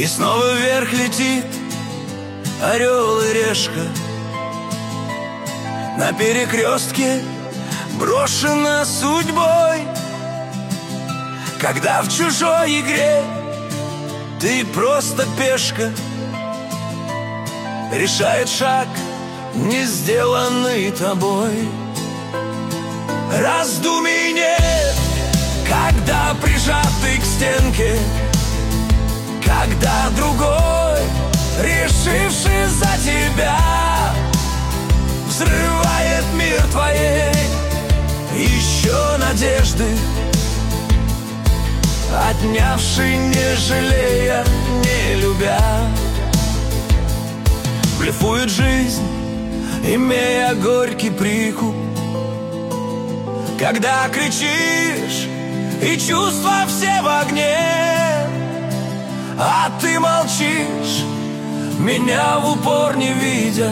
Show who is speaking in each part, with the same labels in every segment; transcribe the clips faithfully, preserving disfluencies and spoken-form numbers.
Speaker 1: И снова вверх летит орел и решка. На перекрестке брошена судьбой. Когда в чужой игре ты просто пешка, решает шаг, не сделанный тобой. Раздумий нет, когда прижатый к стенке, когда другой, решивший за тебя, взрывает мир твоей еще надежды, отнявший, не жалея, не любя. Блефует жизнь, имея горький прикуп. Когда кричишь, и чувства все в огне, а ты молчишь, меня в упор не видя.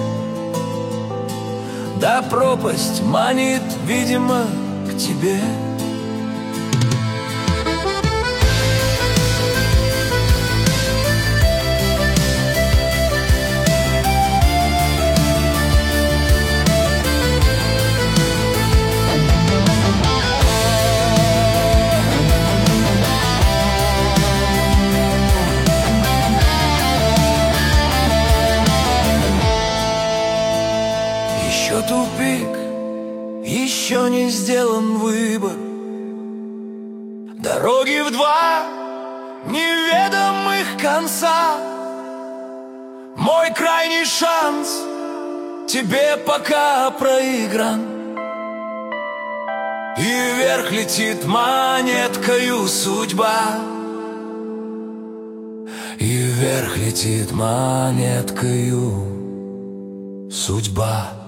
Speaker 1: Да пропасть манит, видимо, к тебе. Еще тупик, еще не сделан выбор. Дороги в два неведомых конца. Мой крайний шанс тебе пока проигран. И вверх летит монеткою судьба. И вверх летит монеткою судьба.